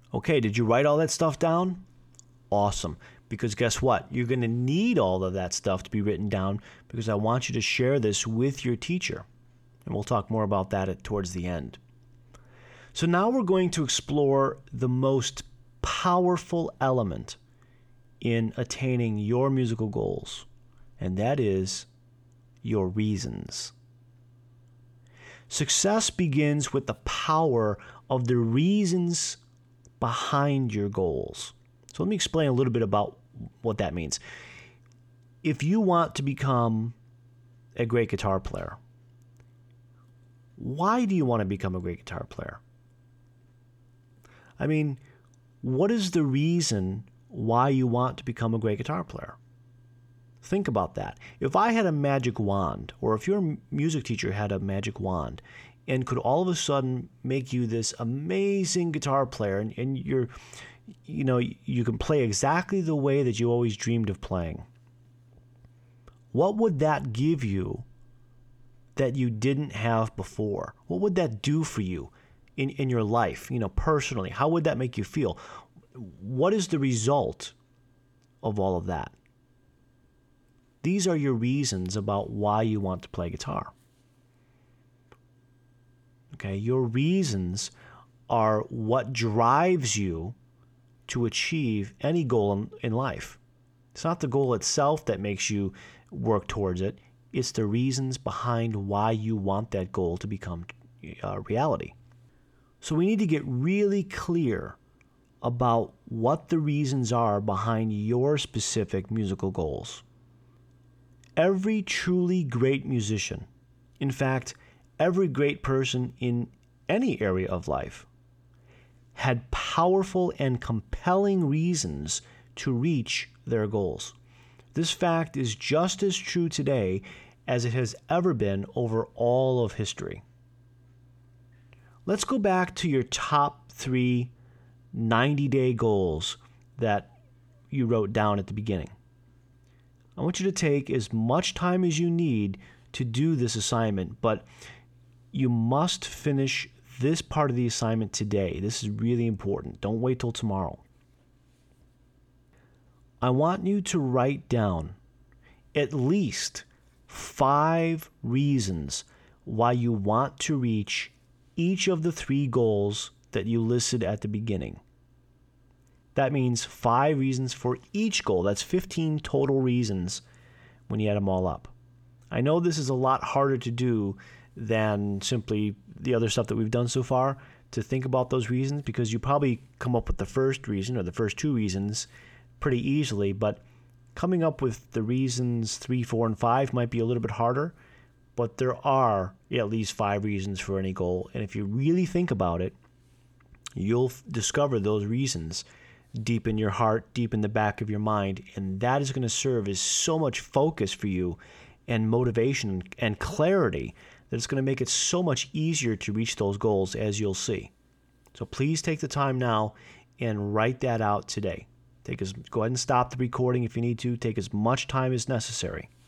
Okay, did you write all that stuff down? Awesome. Because guess what? You're going to need all of that stuff to be written down because I want you to share this with your teacher. And we'll talk more about that towards the end. So now we're going to explore the most powerful element in attaining your musical goals, and that is your reasons. Success begins with the power of the reasons behind your goals. So let me explain a little bit about what that means. If you want to become a great guitar player, why do you want to become a great guitar player? I mean, what is the reason why you want to become a great guitar player? Think about that. If I had a magic wand, or if your music teacher had a magic wand and could all of a sudden make you this amazing guitar player and you can play exactly the way that you always dreamed of playing, what would that give you that you didn't have before? What would that do for you in your life, personally? How would that make you feel? What is the result of all of that? These are your reasons about why you want to play guitar. Okay, your reasons are what drives you to achieve any goal in life. It's not the goal itself that makes you work towards it. It's the reasons behind why you want that goal to become reality. So we need to get really clear about what the reasons are behind your specific musical goals. Every truly great musician, in fact, every great person in any area of life, had powerful and compelling reasons to reach their goals. This fact is just as true today as it has ever been over all of history. Let's go back to your top 3 90-day goals that you wrote down at the beginning. I want you to take as much time as you need to do this assignment, but you must finish this part of the assignment today. This is really important. Don't wait till tomorrow. I want you to write down at least 5 reasons why you want to reach each of the 3 goals that you listed at the beginning. That means 5 reasons for each goal. That's 15 total reasons when you add them all up. I know this is a lot harder to do than simply the other stuff that we've done so far, to think about those reasons, because you probably come up with the first reason or the first 2 reasons pretty easily, but coming up with the reasons 3, 4, and 5 might be a little bit harder, but there are at least 5 reasons for any goal, and if you really think about it, you'll discover those reasons deep in your heart, deep in the back of your mind, and that is going to serve as so much focus for you and motivation and clarity that it's going to make it so much easier to reach those goals, as you'll see. So please take the time now and write that out today. Go ahead and stop the recording if you need to. Take as much time as necessary.